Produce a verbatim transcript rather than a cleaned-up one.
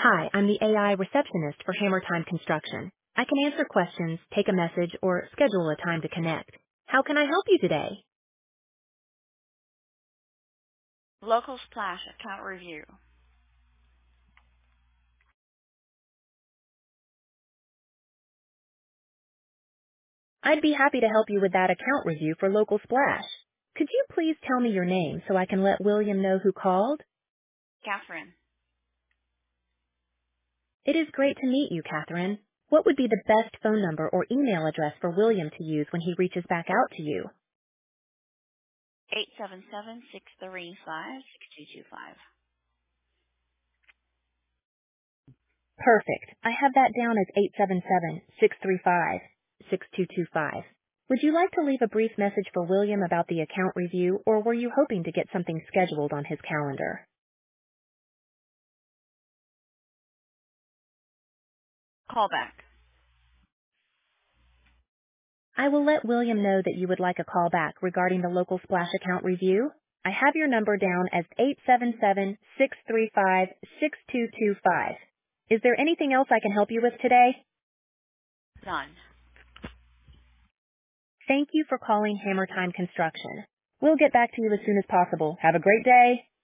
Hi, I'm the A I receptionist for Hammer Time Construction. I can answer questions, take a message, or schedule a time to connect. How can I help you today? Local Splash account review. I'd be happy to help you with that account review for Local Splash. Could you please tell me your name so I can let William know who called? Catherine. It is great to meet you, Catherine. What would be the best phone number or email address for William to use when he reaches back out to you? eight seven seven, six three five, six two two five. Perfect. I have that down as eight seven seven, six three five, six two two five. Would you like to leave a brief message for William about the account review, or were you hoping to get something scheduled on his calendar? Call back. I will let William know that you would like a call back regarding the local splash account review. I have your number down as eight seven seven, six three five, six two two five. Is there anything else I can help you with today? None. Thank you for calling Hammer Time Construction. We'll get back to you as soon as possible. Have a great day.